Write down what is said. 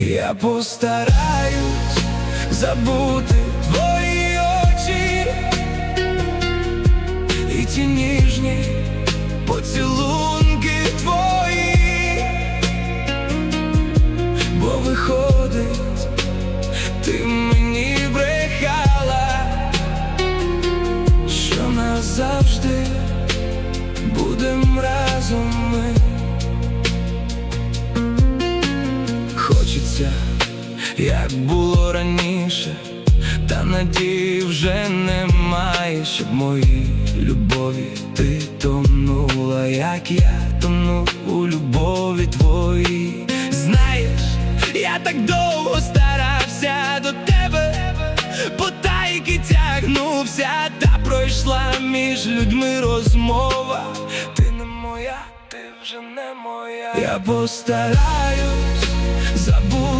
Я постараюсь забути твої очі і ті ніжні поцілунки твої, бо виходить, ти мені брехала, що назавжди будем разом ми. Хочеться, як було раніше, та надії вже немає, щоб в моїй любові ти тонула, як я тону у любові твоїй. Знаєш, я так довго старався до тебе, потайки тягнувся, та пройшла між людьми розмова. Ти не моя, ти вже не моя. Я постараюсь забути